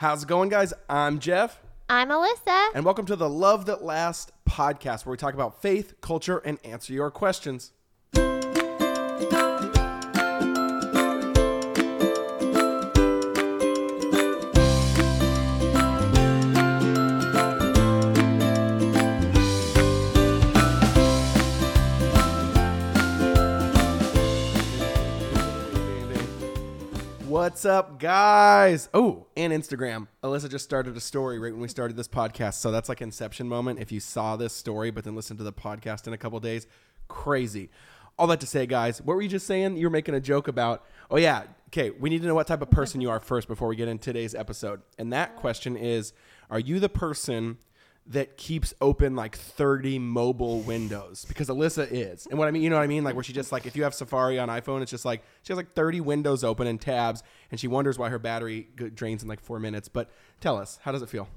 How's it going, guys? I'm Jeff. I'm Alyssa. And welcome to the Love That Lasts podcast, where we talk about faith, culture, and answer your questions. What's up, guys? Oh, and Instagram. Alyssa just started a story right when we started this podcast. So that's like inception moment. If you saw this story, but then listened to the podcast in a couple days, crazy. All that to say, guys, what were you just saying? You were making a joke about, oh yeah, okay, we need to know what type of person you are first before we get into today's episode. And that question is, are you the person that keeps open like 30 mobile windows? Because Alyssa is. And what I mean, you know what I mean? Like where she just like, if you have Safari on iPhone, it's just like, she has like 30 windows open and tabs, and she wonders why her battery drains in like 4 minutes. But tell us, how does it feel?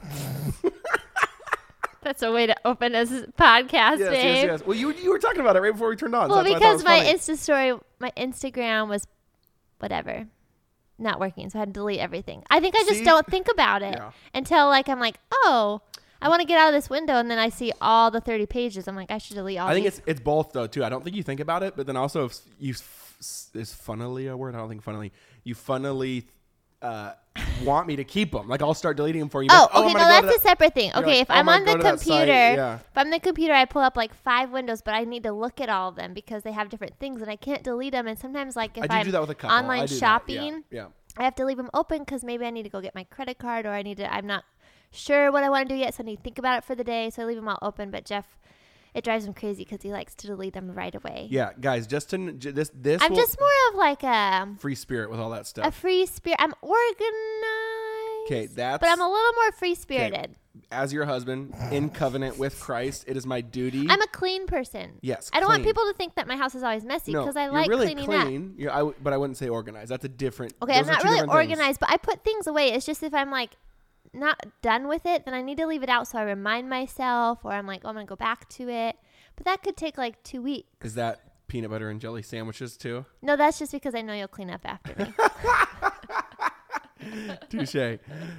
That's a way to open this podcast, babe. Yes. Well, you were talking about it right before we turned on. Well, so because my Insta story, my Instagram was whatever, not working. So I had to delete everything. I think I just don't think about it until like, I'm like, oh, I want to get out of this window, and then I see all the 30 pages. I'm like, I should delete all I think these. it's both, though, too. I don't think you think about it, but then also if you is funnily a word? I don't think funnily. You funnily want me to keep them. Like, I'll start deleting them for you. Oh, okay, no, that's a separate thing. Okay, like, if I'm on the computer, if I'm on the computer, I pull up like 5 windows, but I need to look at all of them because they have different things, and I can't delete them. And sometimes, like, if I'm do that with a couple. online shopping, Yeah. I have to leave them open because maybe I need to go get my credit card, or I'm not sure what I want to do yet, so I need to think about it for the day, so I leave them all open. But Jeff, it drives him crazy because he likes to delete them right away. Yeah, guys, just to this I'm just more of like a free spirit with all that stuff. A free spirit. I'm organized. Okay, but I'm a little more free spirited. As your husband in covenant with Christ, it is my duty. I'm a clean person. Yes, I don't want people to think that my house is always messy because I like really cleaning up. But I wouldn't say organized. That's a different. Okay, I'm not really organized, but I put things away. It's just if I'm like not done with it, then I need to leave it out so I remind myself, or I'm like, oh, I'm gonna go back to it. But that could take like 2 weeks. Is that peanut butter and jelly sandwiches too? No, that's just because I know you'll clean up after me. Touche.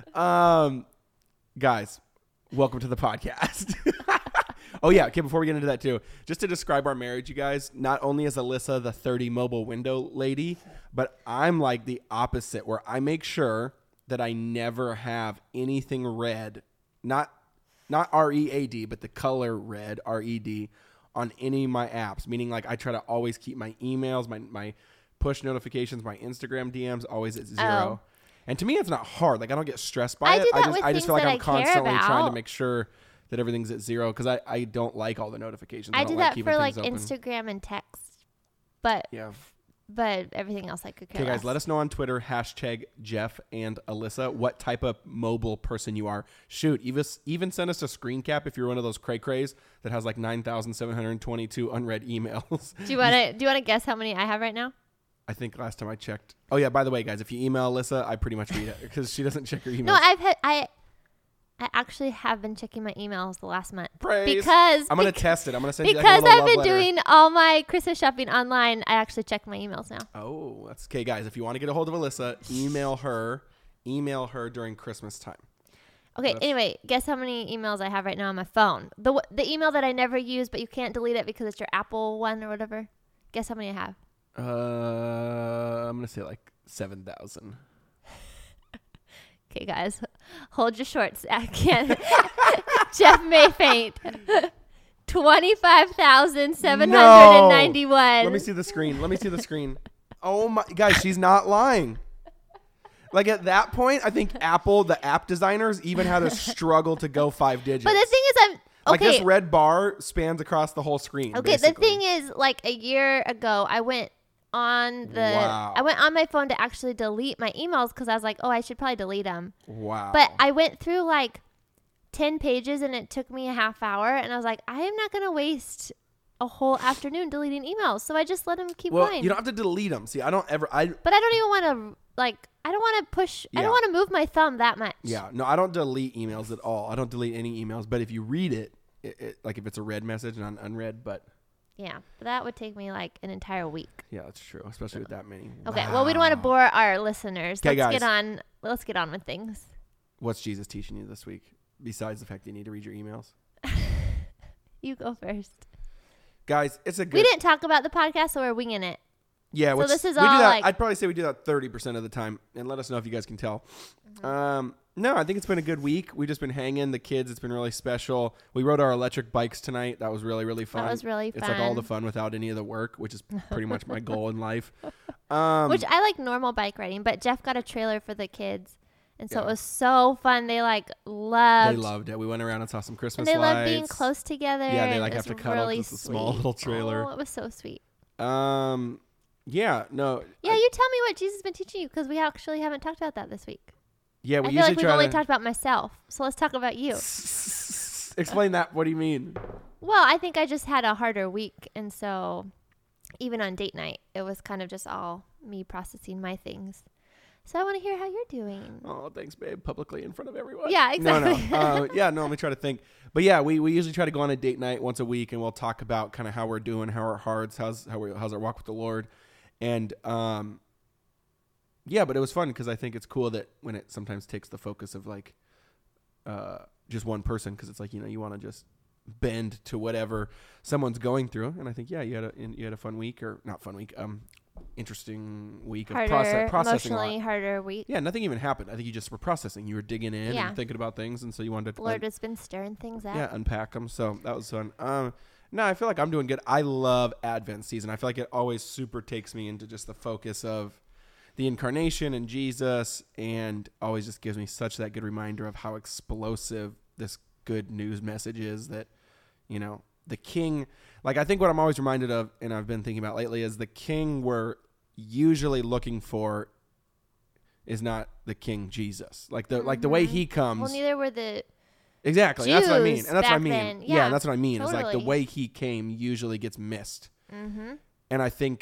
Guys, welcome to the podcast. Oh yeah, okay, before we get into that too, just to describe our marriage, you guys, not only is Alyssa the 30 mobile window lady, but I'm like the opposite, where I make sure that I never have anything red, not READ, but the color red, RED, on any of my apps. Meaning, like, I try to always keep my emails, my push notifications, my Instagram DMs always at 0. Oh. And to me, it's not hard. Like, I don't get stressed by it. I just feel like I'm constantly trying to make sure that everything's at 0 because I don't like all the notifications. I do like that for like open. Instagram and text, but everything else I could care less. Okay, guys, let us know on Twitter, #Jeff and Alyssa, what type of mobile person you are. Shoot, even send us a screen cap if you're one of those cray-crays that has like 9,722 unread emails. Do you want to guess how many I have right now? I think last time I checked. Oh yeah, by the way, guys, if you email Alyssa, I pretty much read it because she doesn't check her emails. No, I actually have been checking my emails the last month. Praise. Because I'm going to test it. I'm going to send you because like a I've been love letter. doing all my Christmas shopping online. I actually check my emails now. Oh, that's okay, guys. If you want to get a hold of Alyssa, email her during Christmas time. Okay, anyway, guess how many emails I have right now on my phone? The email that I never use, but you can't delete it because it's your Apple one or whatever. Guess how many I have? I'm going to say like 7,000. Okay, guys, hold your shorts. I can't. Jeff may faint. 25,791. No. Let me see the screen. Oh my, guys, she's not lying. Like at that point, I think Apple, the app designers, even had to struggle to go 5 digits. But the thing is, okay. Like this red bar spans across the whole screen. Okay, basically. The thing is, like a year ago, I went on my phone to actually delete my emails because I was like, oh, I should probably delete them. Wow. But I went through like 10 pages and it took me a half hour, and I was like, I am not going to waste a whole afternoon deleting emails. So I just let them keep going. Well, you don't have to delete them. See, But I don't even want to I don't want to push. Yeah. I don't want to move my thumb that much. Yeah. No, I don't delete emails at all. I don't delete any emails. But if you read it, like if it's a read message and unread, but. Yeah, but that would take me like an entire week. Yeah, that's true, especially with that many. Okay, well, we don't want to bore our listeners. Guys. Let's get on with things. What's Jesus teaching you this week, besides the fact that you need to read your emails? You go first. Guys, it's a good... We didn't talk about the podcast, so we're winging it. Yeah, so this is all all like... I'd probably say we do that 30% of the time, and let us know if you guys can tell. Mm-hmm. No, I think it's been a good week. We've just been hanging. The kids, it's been really special. We rode our electric bikes tonight. That was really, really fun. That was really fun. It's like all the fun without any of the work, which is pretty much my goal in life. Which I like normal bike riding, but Jeff got a trailer for the kids. And so it was so fun. They loved it. We went around and saw some Christmas lights. And they loved being close together. Yeah, they have to cuddle. It's a small little trailer. Oh, it was so sweet. Yeah, no. Yeah, you tell me what Jesus has been teaching you, because we actually haven't talked about that this week. Yeah, I feel like we've only talked about myself. So let's talk about you. Explain that. What do you mean? Well, I think I just had a harder week. And so even on date night, it was kind of just all me processing my things. So I want to hear how you're doing. Oh, thanks, babe. Publicly in front of everyone. Yeah, exactly. No. Let me try to think. But yeah, we usually try to go on a date night once a week, and we'll talk about kind of how we're doing, how our hearts, how's our walk with the Lord. And yeah, but it was fun because I think it's cool that when it sometimes takes the focus of like just one person, because it's like, you want to just bend to whatever someone's going through. And I think, yeah, you had a fun week, or not fun week, interesting week of processing. Emotionally harder week. Yeah, nothing even happened. I think you just were processing. You were digging in and thinking about things, and so you wanted to... The Lord has been stirring things out. Yeah, unpack them. So that was fun. No, I feel like I'm doing good. I love Advent season. I feel like it always super takes me into just the focus of the incarnation and Jesus, and always just gives me such that good reminder of how explosive this good news message is, that, the King... Like, I think what I'm always reminded of, and I've been thinking about lately, is the King we're usually looking for is not the King Jesus. Like the way he comes. Well, neither were the exactly. Jews that's what I mean. And that's what I mean. Then. Yeah, that's what I mean. Totally. Is like the way he came usually gets missed. Mm-hmm. And I think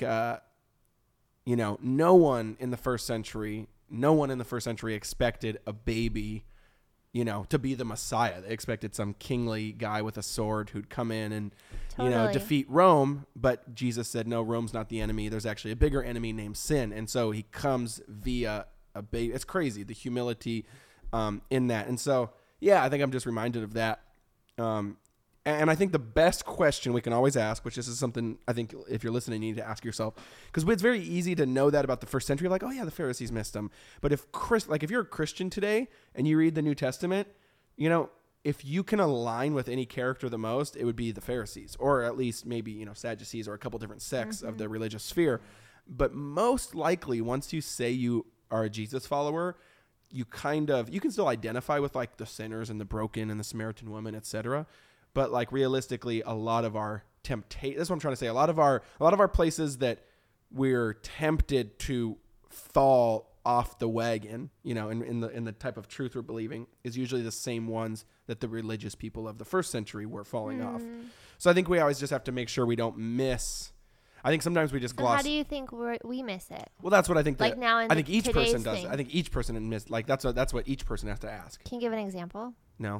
no one in the first century expected a baby, to be the Messiah. They expected some kingly guy with a sword who'd come in and, defeat Rome. But Jesus said, no, Rome's not the enemy. There's actually a bigger enemy named sin. And so he comes via a baby. It's crazy, the humility in that. And so, yeah, I think I'm just reminded of that. And I think the best question we can always ask, which this is something I think if you're listening, you need to ask yourself, because it's very easy to know that about the first century. Like, oh yeah, the Pharisees missed them. But if you're a Christian today and you read the New Testament, if you can align with any character the most, it would be the Pharisees, or at least maybe, Sadducees, or a couple different sects of the religious sphere. But most likely, once you say you are a Jesus follower, you can still identify with like the sinners and the broken and the Samaritan woman, etc. But like realistically, a lot of our temptation, that's what I'm trying to say. A lot of our places that we're tempted to fall off the wagon, in the type of truth we're believing, is usually the same ones that the religious people of the first century were falling off. So I think we always just have to make sure we don't miss. I think sometimes we just gloss. How do you think we miss it? Well, that's what I think. Like now, I think each person does. I think each person miss. Like that's what each person has to ask. Can you give an example? No.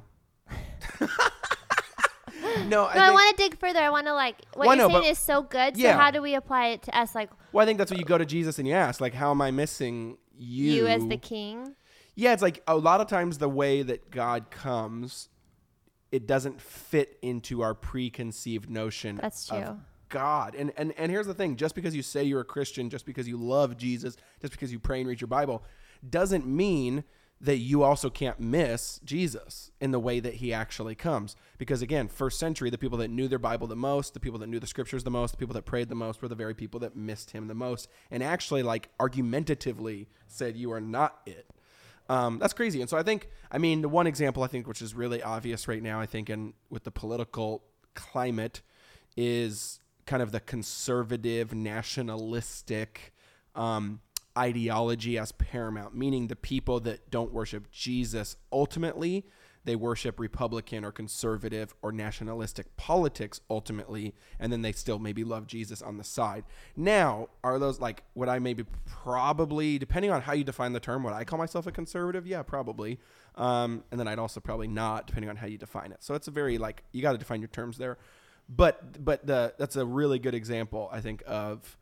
I want to dig further. I want to what you're saying is so good. So how do we apply it to us? Well, I think that's what you go to Jesus and you ask, like, how am I missing you? You as the King? Yeah, it's like a lot of times the way that God comes, it doesn't fit into our preconceived notion of God. And here's the thing. Just because you say you're a Christian, just because you love Jesus, just because you pray and read your Bible, doesn't mean that you also can't miss Jesus in the way that he actually comes. Because again, first century, the people that knew their Bible the most, the people that knew the scriptures the most, the people that prayed the most were the very people that missed him the most, and actually argumentatively said, you are not it. That's crazy. And so I think, the one example I think, which is really obvious right now, I think, and with the political climate, is kind of the conservative, nationalistic, ideology as paramount, meaning the people that don't worship Jesus, ultimately they worship Republican or conservative or nationalistic politics ultimately, and then they still maybe love Jesus on the side. Now, are those would I maybe probably, depending on how you define the term, would I call myself a conservative? Yeah, probably. And then I'd also probably not, depending on how you define it. So it's a very you got to define your terms there. But that's a really good example, I think, of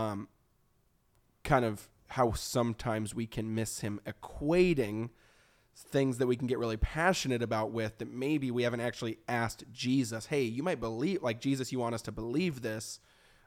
kind of how sometimes we can miss him equating things that we can get really passionate about with that maybe we haven't actually asked Jesus, hey, you might believe, like, Jesus, you want us to believe this,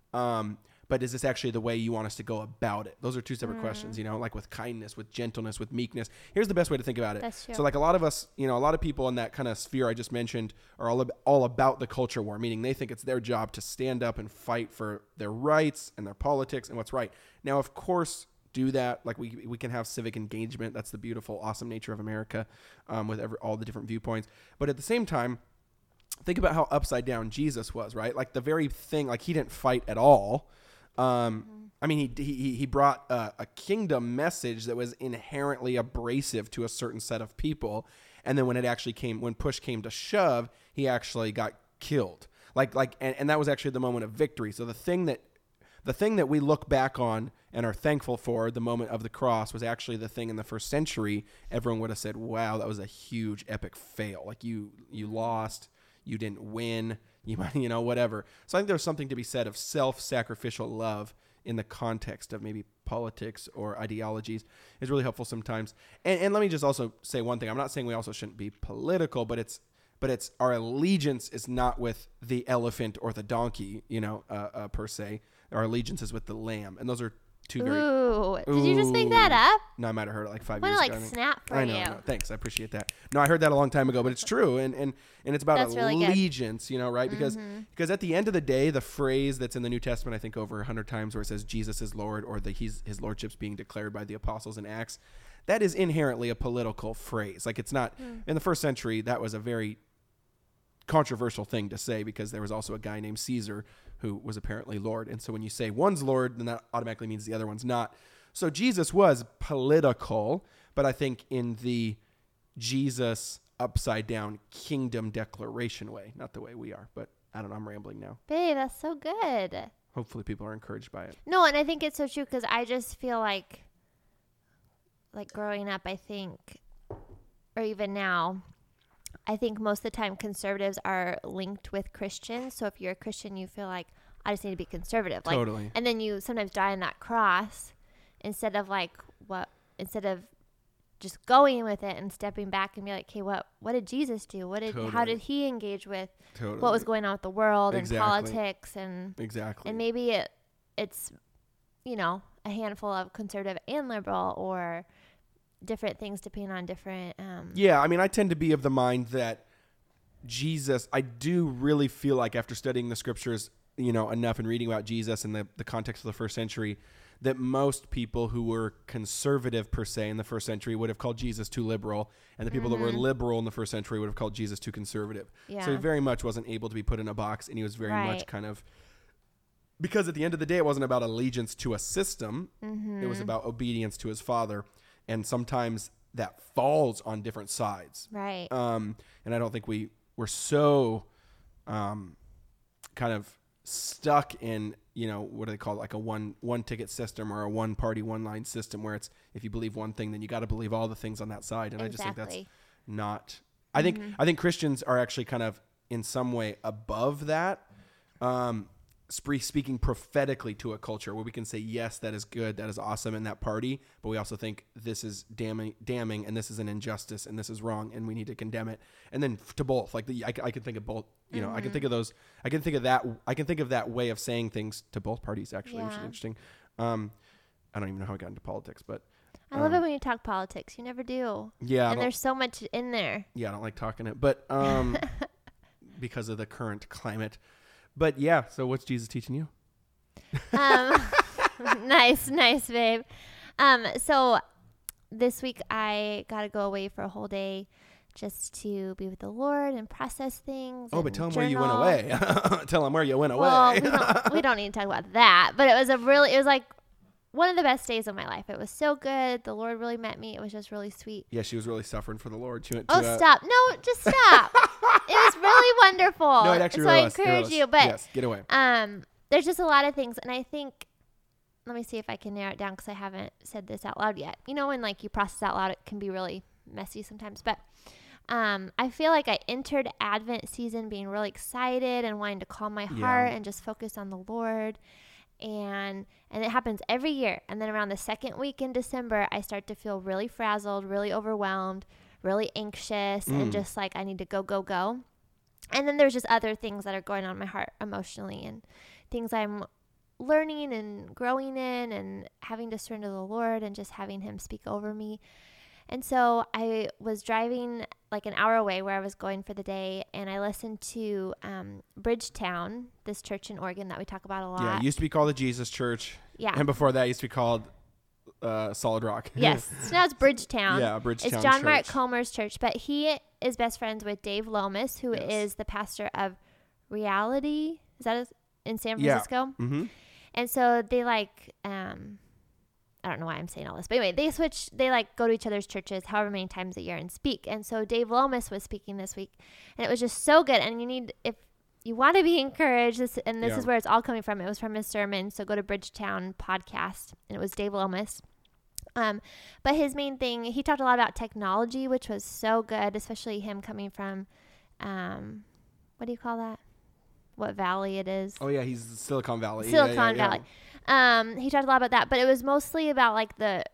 but is this actually the way you want us to go about it? Those are two separate questions, you know, like with kindness, with gentleness, with meekness. Here's the best way to think about it. That's true. So like a lot of us, you know, a lot of people in that kind of sphere I just mentioned are all about the culture war, meaning they think it's their job to stand up and fight for their rights and their politics and what's right. Now, of course, do that. Like we can have civic engagement. That's the beautiful, awesome nature of America, with all the different viewpoints. But at the same time, think about how upside down Jesus was, right? Like the very thing, like he didn't fight at all. I mean, he brought a kingdom message that was inherently abrasive to a certain set of people. And then when push came to shove, he actually got killed. And that was actually the moment of victory. So the thing that we look back on and are thankful for, the moment of the cross, was actually the thing in the first century. Everyone would have said, wow, that was a huge epic fail. Like you lost, you didn't win, you know, whatever. So I think there's something to be said of self-sacrificial love in the context of maybe politics or ideologies is really helpful sometimes. And let me just also say one thing. I'm not saying we also shouldn't be political, but it's our allegiance is not with the elephant or the donkey, you know, per se. Our allegiance is with the lamb. And those are two very... Ooh. Did you just make that up? No, I might have heard it like 5 I years ago. Want to snap for you. I know. Thanks. I appreciate that. No, I heard that a long time ago, but it's true. And it's about That's allegiance, you know, right? Because at the end of the day, the phrase that's in the New Testament, I think over 100 times, where it says Jesus is Lord, or his lordship's being declared by the apostles in Acts, that is inherently a political phrase. Like it's not... In the first century, that was a very controversial thing to say, because there was also a guy named Caesar who was apparently Lord. And so when you say one's Lord, then that automatically means the other one's not. So Jesus was political, but I think in the Jesus upside down kingdom declaration way, not the way we are. But I don't know, I'm rambling now. Babe, that's so good. Hopefully people are encouraged by it. No, and I think it's so true, because I just feel like growing up, I think, or even now, I think most of the time conservatives are linked with Christians. So if you're a Christian, you feel like, I just need to be conservative. Like, totally. And then you sometimes die on that cross instead of just going with it and stepping back and be like, okay, what did Jesus do? How did he engage with what was going on with the world and politics and maybe it's, you know, a handful of conservative and liberal or different things depending on different I mean, I tend to be of the mind that Jesus, I do really feel like after studying the scriptures, you know, enough and reading about Jesus and the context of the first century, that most people who were conservative per se in the first century would have called Jesus too liberal, and the people that were liberal in the first century would have called Jesus too conservative. So he very much wasn't able to be put in a box, and he was very much kind of, because at the end of the day, it wasn't about allegiance to a system. It was about obedience to his Father. And sometimes that falls on different sides. Right. And I don't think we're so kind of stuck in, you know, what do they call it? Like a one ticket system or a one party, one line system where it's, if you believe one thing, then you got to believe all the things on that side. And I just think that's not, I think Christians are actually kind of in some way above that. Speaking prophetically to a culture where we can say, yes, that is good, that is awesome in that party, but we also think this is damning, and this is an injustice, and this is wrong, and we need to condemn it. And then to both, like I can think of both. You know, I can think of those. I can think of that. I can think of that way of saying things to both parties, actually, which is interesting. I don't even know how I got into politics, but I love it when you talk politics. You never do. Yeah, and there's so much in there. Yeah, I don't like talking it, but because of the current climate. But yeah, so what's Jesus teaching you? Nice, babe. So this week I got to go away for a whole day just to be with the Lord and process things. Oh, but tell him where you went away. Tell him where you went away. Well, we don't need to talk about that. But it was like one of the best days of my life. It was so good. The Lord really met me. It was just really sweet. Yeah, she was really suffering for the Lord. She went to stop. No, just stop. It was really wonderful. No, it actually so I encourage you. But yes, get away. There's just a lot of things. And I think, let me see if I can narrow it down because I haven't said this out loud yet. You know, when like you process out loud, it can be really messy sometimes. But I feel like I entered Advent season being really excited and wanting to calm my heart and just focus on the Lord. And it happens every year. And then around the second week in December, I start to feel really frazzled, really overwhelmed, really anxious and just like I need to go. And then there's just other things that are going on in my heart emotionally and things I'm learning and growing in and having to surrender to the Lord and just having him speak over me. And so I was driving like an hour away where I was going for the day, and I listened to Bridgetown, this church in Oregon that we talk about a lot. Yeah, it used to be called the Jesus Church. Yeah. And before that, it used to be called Solid Rock. Yes. So now it's Bridgetown. Yeah, Bridgetown It's John Church. Mark Comer's church, but he is best friends with Dave Lomas, who is the pastor of Reality. Is that in San Francisco? Yeah. Mm-hmm. And so they like, I don't know why I'm saying all this, but anyway, they like go to each other's churches however many times a year and speak. And so Dave Lomas was speaking this week, and it was just so good. And if you want to be encouraged, this is where it's all coming from. It was from his sermon. So go to Bridgetown podcast, and it was Dave Lomas. But his main thing, he talked a lot about technology, which was so good, especially him coming from, what do you call that? What valley it is? Oh yeah, he's Silicon Valley. Silicon Valley. He talked a lot about that, but it was mostly about like the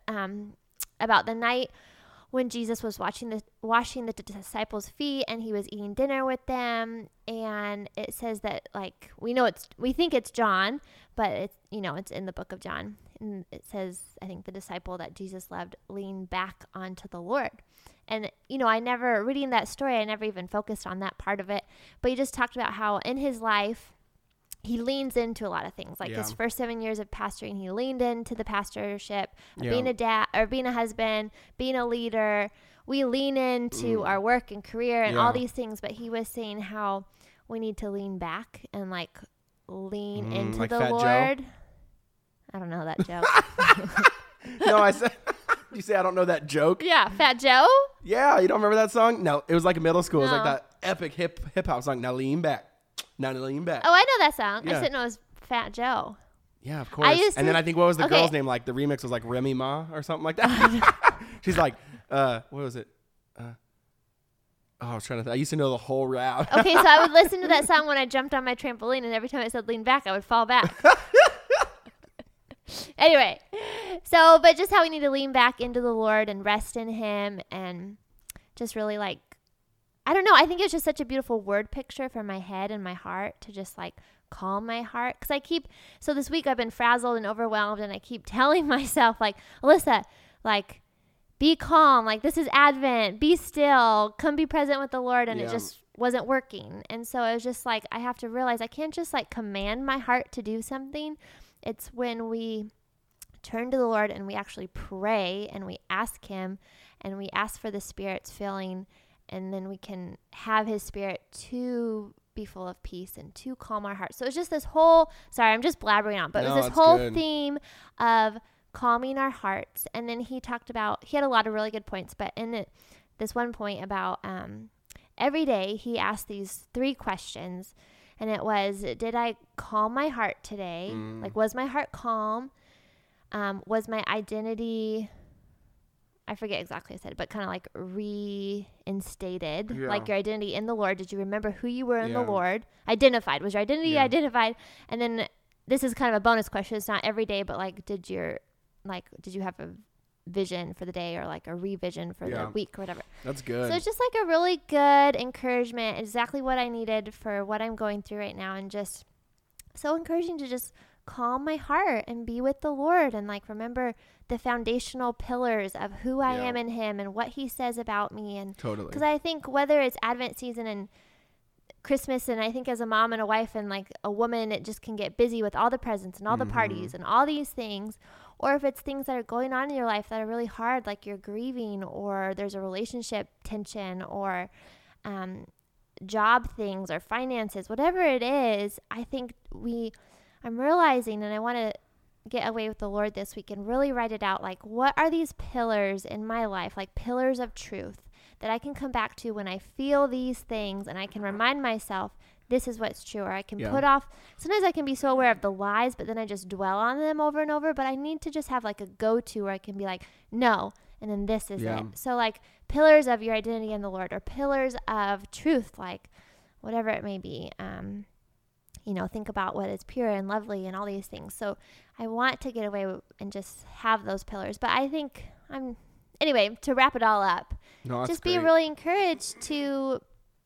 night when Jesus was washing the disciples' feet and he was eating dinner with them. And it says that like we think it's John, but it's in the book of John. And it says, I think the disciple that Jesus loved leaned back onto the Lord. And, reading that story, I never even focused on that part of it. But he just talked about how in his life, he leans into a lot of things. Like his first 7 years of pastoring, he leaned into the pastorship, being a dad or being a husband, being a leader. We lean into our work and career and all these things. But he was saying how we need to lean back and like lean into like the Fat Lord. Joe? I don't know that joke. No, I said... You say I don't know that joke? Yeah, Fat Joe? Yeah, you don't remember that song? No, it was like in middle school. No. It was like that epic hip hop song. Now lean back. Now lean back. Oh, I know that song. Yeah. I didn't know it was Fat Joe. Yeah, of course. And then I think what was the girl's name? Like the remix was like Remy Ma or something like that. She's like, what was it? I was trying to think. I used to know the whole rap. Okay, so I would listen to that song when I jumped on my trampoline, and every time it said lean back, I would fall back. Anyway, but just how we need to lean back into the Lord and rest in him and just really like, I don't know. I think it's just such a beautiful word picture for my head and my heart to just like calm my heart. So this week I've been frazzled and overwhelmed, and I keep telling myself like, Alyssa, like be calm. Like this is Advent, be still, come be present with the Lord. And it just wasn't working. And so it was just like, I have to realize I can't just like command my heart to do something. It's when we turn to the Lord and we actually pray and we ask him and we ask for the Spirit's filling, and then we can have his Spirit to be full of peace and to calm our hearts. So it's just this whole, sorry, I'm just blabbering on, but it was this whole theme of calming our hearts. And then he had a lot of really good points, but in this one point about every day he asked these 3 questions. And it was, did I calm my heart today? Like, was my heart calm? Was my identity, I forget exactly what I said, but kind of like reinstated, like your identity in the Lord. Did you remember who you were in the Lord? Identified. Was your identity identified? And then this is kind of a bonus question. It's not every day, but like, did you have a vision for the day or like a revision for the week or whatever? That's good. So it's just like a really good encouragement, exactly what I needed for what I'm going through right now, and just so encouraging to just calm my heart and be with the Lord and like remember the foundational pillars of who I am in him and what he says about me. And totally, because I think whether it's Advent season and Christmas, and I think as a mom and a wife and like a woman, it just can get busy with all the presents and all the parties and all these things. Or if it's things that are going on in your life that are really hard, like you're grieving or there's a relationship tension or job things or finances, whatever it is, I think I'm realizing, and I want to get away with the Lord this week and really write it out, like what are these pillars in my life, like pillars of truth that I can come back to when I feel these things, and I can remind myself this is what's true, or I can put off. Sometimes I can be so aware of the lies, but then I just dwell on them over and over. But I need to just have like a go-to where I can be like, no, and then this is it. So like pillars of your identity in the Lord, or pillars of truth, like whatever it may be. Think about what is pure and lovely and all these things. So I want to get away and just have those pillars. But I think anyway, to wrap it all up, just be really encouraged to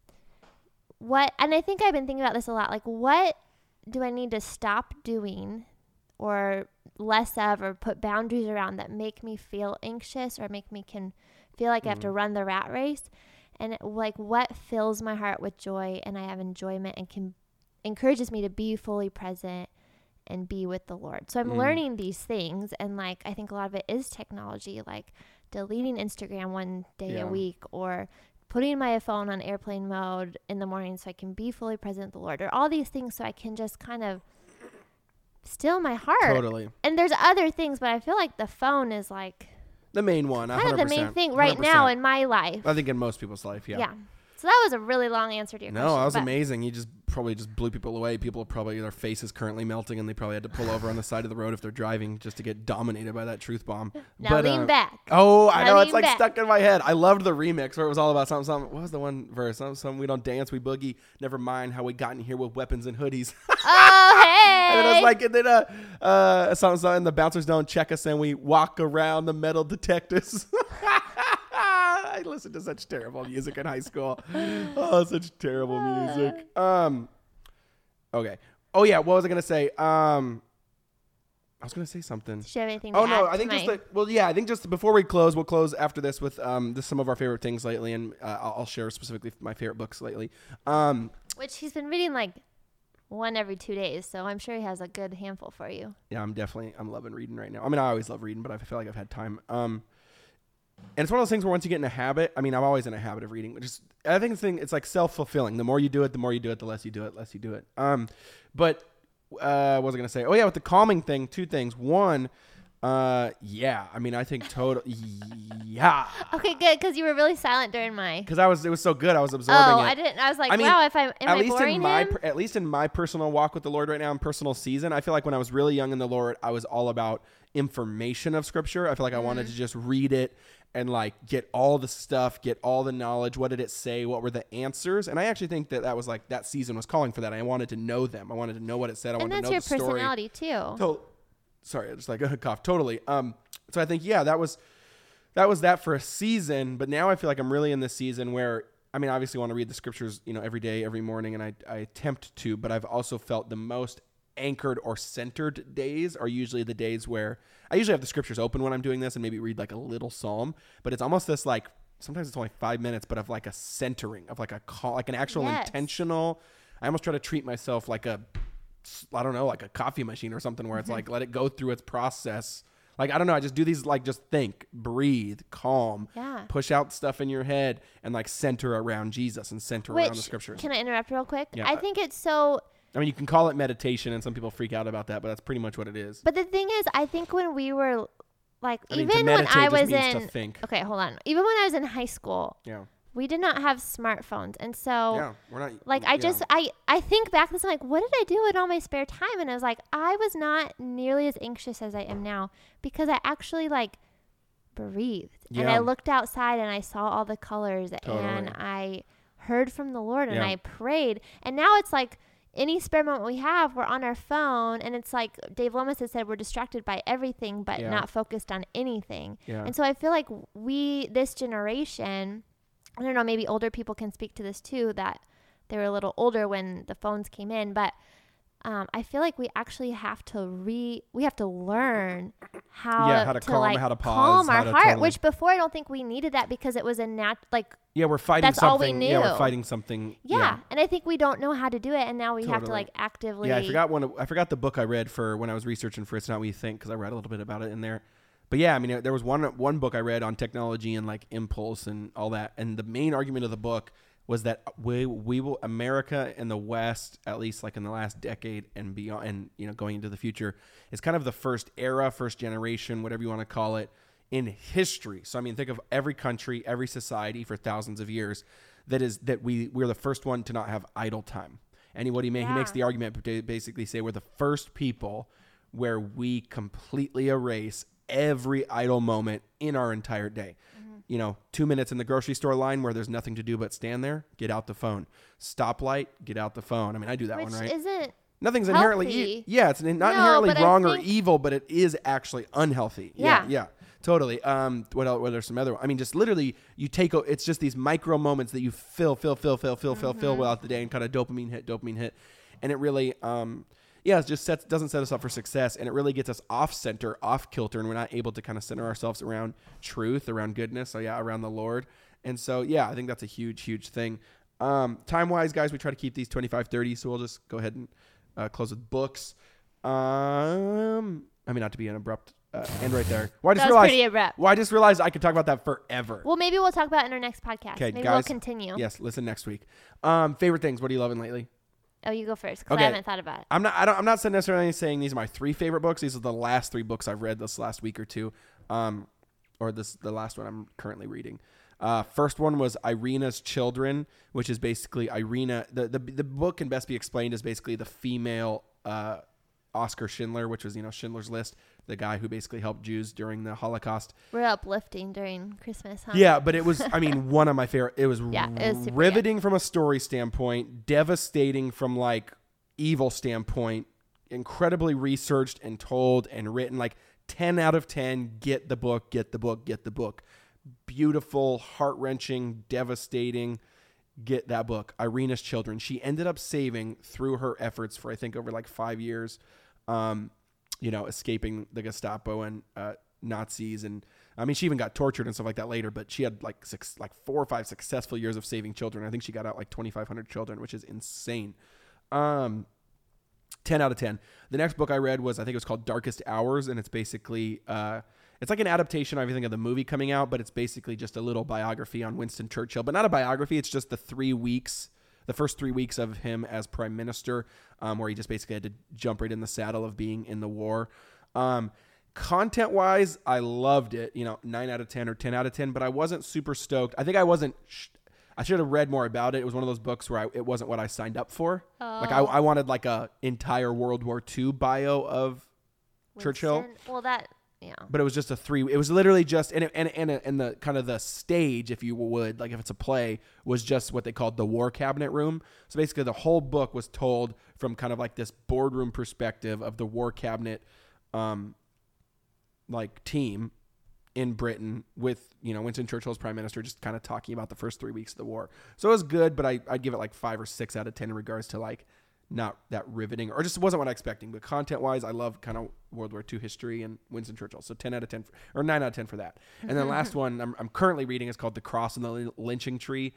and I think I've been thinking about this a lot, like what do I need to stop doing or less of or put boundaries around that make me feel anxious or make me feel like I have to run the rat race, and like what fills my heart with joy and I have enjoyment and encourages me to be fully present and be with the Lord. So I'm learning these things, and like I think a lot of it is technology, like deleting Instagram one day a week, or putting my phone on airplane mode in the morning so I can be fully present with the Lord, or all these things so I can just kind of still my heart. Totally. And there's other things, but I feel like the phone is like the main one, 100%. Kind of the main thing right 100%. Now in my life. I think in most people's life, yeah. So that was a really long answer to your question. No, that was amazing. You probably just blew people away. People probably, their face is currently melting, and they probably had to pull over on the side of the road if they're driving just to get dominated by that truth bomb. Now lean back. Oh, I know. It's like stuck in my head. I loved the remix where it was all about something. What was the one verse? Something we don't dance, we boogie. Never mind how we got in here with weapons and hoodies. Oh, hey. And it was like, and then something, and the bouncers don't check us, and we walk around the metal detectors. I listened to such terrible music in high school. Oh, such terrible music. Okay. Oh yeah. What was I gonna say? I was gonna say something. Do you have anything? Oh no. I think I think just before we close, we'll close after this with some of our favorite things lately, and I'll share specifically my favorite books lately. Which he's been reading like one every 2 days, so I'm sure he has a good handful for you. Yeah, I'm loving reading right now. I mean, I always love reading, but I feel like I've had time. And it's one of those things where once you get in a habit, I mean, I'm always in a habit of reading. I think it's like self-fulfilling. The more you do it, the less you do it. But what was I going to say? Oh, yeah, with the calming thing, two things. One, yeah. I mean, I think yeah. Okay, good, because you were really silent during my... Because it was so good, I was absorbing it. I didn't. I was like, wow, am I boring him? At least in my personal walk with the Lord right now, in personal season, I feel like when I was really young in the Lord, I was all about information of Scripture. I feel like I wanted to just read it and like get all the stuff, get all the knowledge. What did it say? What were the answers? And I actually think that was like that season was calling for that. I wanted to know them. I wanted to know what it said. I wanted to know the story. And that's your personality too. Sorry, I just like a cough. Totally. So I think that was that for a season. But now I feel like I'm really in this season where, I mean, obviously I want to read the Scriptures, every day, every morning, and I attempt to. But I've also felt the most anchored or centered days are usually the days where I usually have the Scriptures open when I'm doing this and maybe read like a little psalm, but it's almost this like, sometimes it's only 5 minutes, but of like a centering of like a call, like an actual intentional, I almost try to treat myself like I don't know, like a coffee machine or something where it's like, let it go through its process. Like, I don't know. I just do these, like, just think, breathe, calm, push out stuff in your head and like center around Jesus and center around the Scriptures. Can I interrupt real quick? Yeah. I think it's so... I mean, you can call it meditation, and some people freak out about that, but that's pretty much what it is. But the thing is, I think when we were, like, even when I was in... Okay, hold on. Even when I was in high school, we did not have smartphones. And so, we're not... Like, I think back to this, I'm like, what did I do in all my spare time? And I was like, I was not nearly as anxious as I am now because I actually, like, breathed. And I looked outside, and I saw all the colors, and I heard from the Lord, and I prayed. And now it's like... Any spare moment we have, we're on our phone, and it's like Dave Lomas has said, we're distracted by everything, but not focused on anything. Yeah. And so I feel like this generation, I don't know, maybe older people can speak to this too, that they were a little older when the phones came in, but I feel like we actually have to learn how to calm, how to pause, calm our heart, which before I don't think we needed that because it was we're fighting that's something. All we knew. Yeah, we're fighting something. Yeah. And I think we don't know how to do it, and now we have to like actively. Yeah, I forgot the book I read for when I was researching for It's Not What You Think, because I read a little bit about it in there. But yeah, I mean, there was one book I read on technology and like impulse and all that, and the main argument of the book was that we will, America and the West, at least like in the last decade and beyond, and going into the future, is kind of the first generation, whatever you want to call it, in history. So I mean, think of every country, every society for thousands of years that we're the first one to not have idle time. And he makes the argument to basically say we're the first people where we completely erase every idle moment in our entire day. 2 minutes in the grocery store line where there's nothing to do but stand there, get out the phone. Stoplight, get out the phone. I mean, I do that one, right? Nothing's healthy. Inherently it's not inherently wrong or evil, but it is actually unhealthy. Yeah. Totally. What else? What are some other? I mean, just literally, you take. It's just these micro moments that you fill throughout the day, and kind of dopamine hit, and it really, it just doesn't set us up for success, and it really gets us off center, off kilter, and we're not able to kind of center ourselves around truth, around goodness. So around the Lord, and so I think that's a huge thing. Time wise, guys, we try to keep these 25-30, so we'll just go ahead and close with books. I mean, not to be an abrupt. End right there. Well, pretty abrupt. Well, I just realized I could talk about that forever. Well, maybe we'll talk about it in our next podcast. Okay, maybe guys, we'll continue. Yes, listen next week. Favorite things. What are you loving lately? Oh, you go first because I haven't thought about it. I'm not necessarily saying these are my 3 favorite books. These are the last 3 books I've read this last week or two, or the last one I'm currently reading. First one was Irina's Children, which is basically Irina. The book can best be explained as basically the female Oskar Schindler, which was Schindler's List, the guy who basically helped Jews during the Holocaust. We're uplifting during Christmas, huh? Yeah, but it was, one of my favorite. It was, it was riveting from a story standpoint, devastating from evil standpoint, incredibly researched and told and written. 10 out of 10. Get the book. Beautiful, heart-wrenching, devastating. Get that book. Irina's Children. She ended up saving through her efforts for I think over 5 years. Escaping the Gestapo and Nazis, and she even got tortured and stuff like that later. But she had 4 or 5 successful years of saving children. I think she got out 2,500 children, which is insane. 10 out of 10. The next book I read was I think it was called Darkest Hours, and it's basically it's like an adaptation of everything of the movie coming out, but it's basically just a little biography on Winston Churchill, but not a biography. It's just the first 3 weeks of him as prime minister, where he just basically had to jump right in the saddle of being in the war. Content wise, I loved it, 9 out of 10 or 10 out of 10, but I wasn't super stoked. I think I should have read more about it. It was one of those books where it wasn't what I signed up for. Oh. I wanted a entire World War II bio of Winston. Churchill. Well, yeah. But it was just it was literally just, and the kind of the stage, if you would, if it's a play, was just what they called the war cabinet room. So basically the whole book was told from kind of this boardroom perspective of the war cabinet, team in Britain with, Winston Churchill's prime minister, just kind of talking about the first 3 weeks of the war. So it was good, but I'd give it 5 or 6 out of 10 in regards to not that riveting, or just wasn't what I was expecting. But content-wise, I love kind of World War II history and Winston Churchill. So 10 out of 10, or 9 out of 10 for that. And then last one I'm currently reading is called The Cross and the Lynching Tree.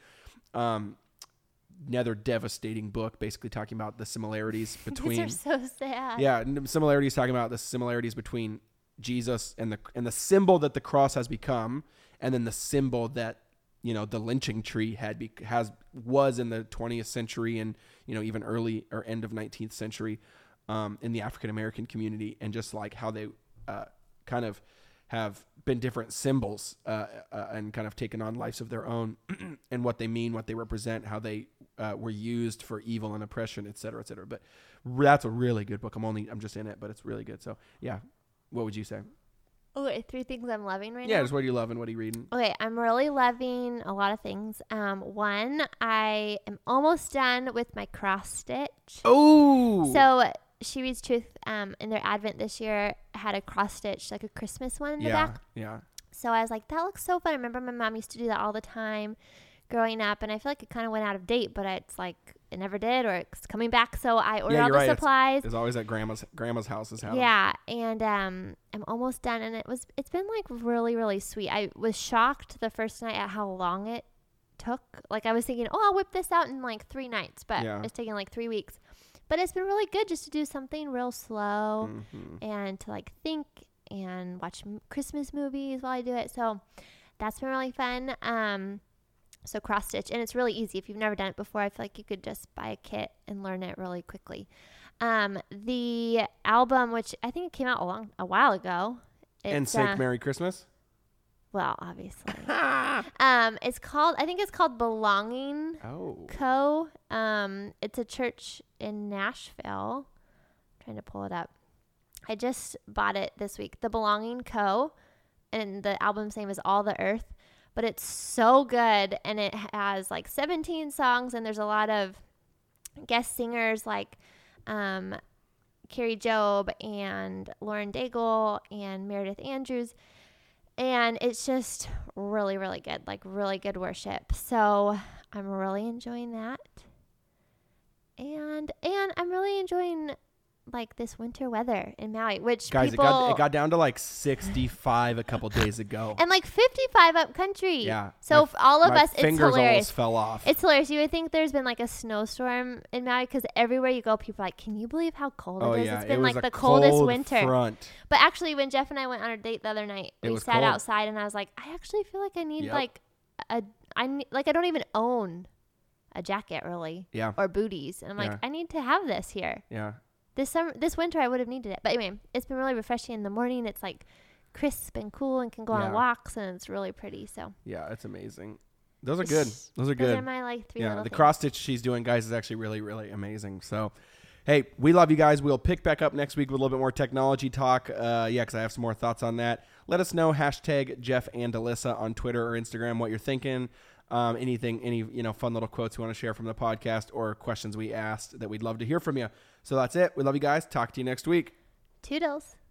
Another devastating book, basically talking about the similarities between. These are so sad. Yeah, similarities, talking about the similarities between Jesus and the symbol that the cross has become, and then the symbol that the lynching tree was in the 20th century and even early or end of 19th century in the African American community, and just how they kind of have been different symbols and kind of taken on lives of their own, and what they mean, what they represent, how they were used for evil and oppression, et cetera, et cetera. But that's a really good book. I'm just in it, but it's really good. So yeah, what would you say? Okay, 3 things I'm loving right now. Yeah, just what are you loving? What are you reading? Okay, I'm really loving a lot of things. One, I am almost done with my cross stitch. Oh! So She Reads Truth in their Advent this year had a cross stitch, a Christmas one in the back. Yeah. So I was like, that looks so fun. I remember my mom used to do that all the time growing up, and I feel like it kind of went out of date, but it's it never did, or it's coming back. So I ordered all the supplies. It's always at grandma's house is how. Yeah, and I'm almost done, and it's been really, really sweet. I was shocked the first night at how long it took. I was thinking, I'll whip this out in 3 nights, but it's taking 3 weeks. But it's been really good just to do something real slow and to think and watch Christmas movies while I do it. So that's been really fun. So cross stitch, and it's really easy. If you've never done it before, I feel like you could just buy a kit and learn it really quickly. The album, which I think it came out a while ago. NSYNC Merry Christmas? Well, obviously. It's called Belonging Co. It's a church in Nashville. I'm trying to pull it up. I just bought it this week. The Belonging Co. And the album's name is All the Earth. But it's so good, and it has 17 songs, and there's a lot of guest singers Carrie Job and Lauren Daigle and Meredith Andrews. And it's just really, really good, like really good worship. So I'm really enjoying that. And I'm really enjoying like this winter weather in Maui, which guys, it got down to like 65 a couple days ago, and like 55 up country. Yeah. So for all of us, it's fingers hilarious. Almost fell off. It's hilarious. You would think there's been like a snowstorm in Maui because everywhere you go, people are like, "Can you believe how cold it is?" Yeah. It's been like the coldest cold winter. Front. But actually, when Jeff and I went on our date the other night, we sat outside, and I was like, "I actually feel like I need I don't even own a jacket really, or booties," and I'm like, "I need to have this here." Yeah. This winter I would have needed it. But anyway, it's been really refreshing in the morning. It's like crisp and cool and can go on walks, and it's really pretty. So yeah, it's amazing. Those are good. Those are good. Those are my like 3 little the things. cross stitch she's doing, guys, is actually really, really amazing. So hey, we love you guys. We'll pick back up next week with a little bit more technology talk. Because I have some more thoughts on that. Let us know, hashtag Jeff and Alyssa on Twitter or Instagram, what you're thinking. Any fun little quotes you want to share from the podcast or questions we asked that we'd love to hear from you. So that's it. We love you guys. Talk to you next week. Toodles.